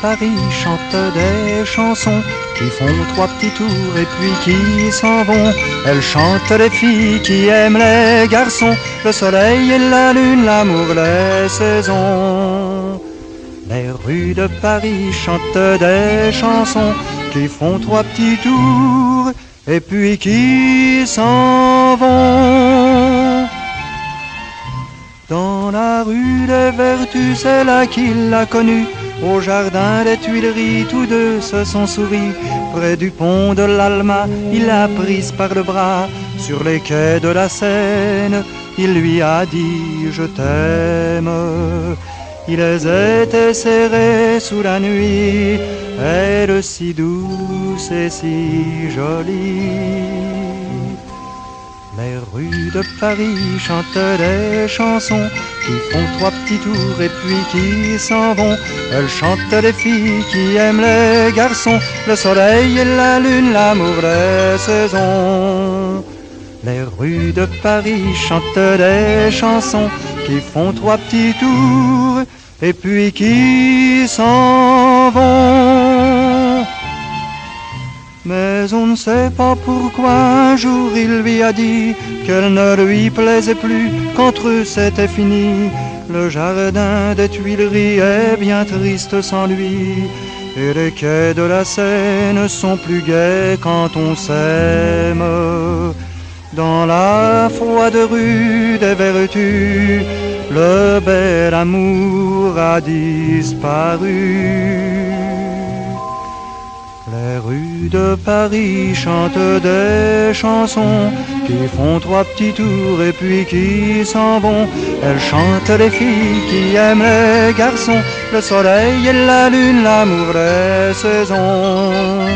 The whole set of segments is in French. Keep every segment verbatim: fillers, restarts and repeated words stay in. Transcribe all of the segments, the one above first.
Paris chantent des chansons qui font trois petits tours et puis qui s'en vont. Elles chantent les filles qui aiment les garçons, le soleil et la lune, l'amour, les saisons. Les rues de Paris chantent des chansons qui font trois petits tours et puis qui s'en vont. Dans la rue des Vertus, c'est là qu'il l'a connue. Au jardin des Tuileries, tous deux se sont souris. Près du pont de l'Alma, il l'a prise par le bras. Sur les quais de la Seine, il lui a dit « Je t'aime ». Ils étaient serrés sous la nuit, elle si douce et si jolie. Les rues de Paris chantent des chansons qui font trois petits tours et puis qui s'en vont. Elles chantent les filles qui aiment les garçons, le soleil et la lune, l'amour, les saisons. Les rues de Paris chantent des chansons qui font trois petits tours et puis qui s'en vont. Mais on ne sait pas pourquoi un jour il lui a dit qu'elle ne lui plaisait plus, qu'entre eux c'était fini. Le jardin des Tuileries est bien triste sans lui, et les quais de la Seine sont plus gais quand on s'aime. Dans la froide rue des Vertus, le bel amour a disparu. Les rues de Paris chantent des chansons qui font trois petits tours et puis qui s'en vont. Elles chantent les filles qui aiment les garçons, le soleil et la lune, l'amour, les saisons.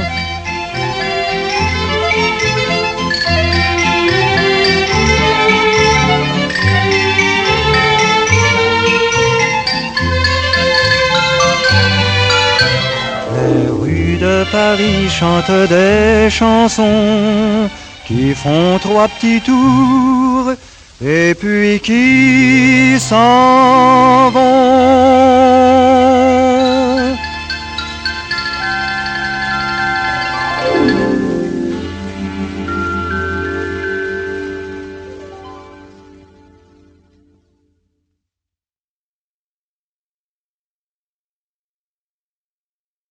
De Paris chantent des chansons qui font trois petits tours et puis qui s'en vont.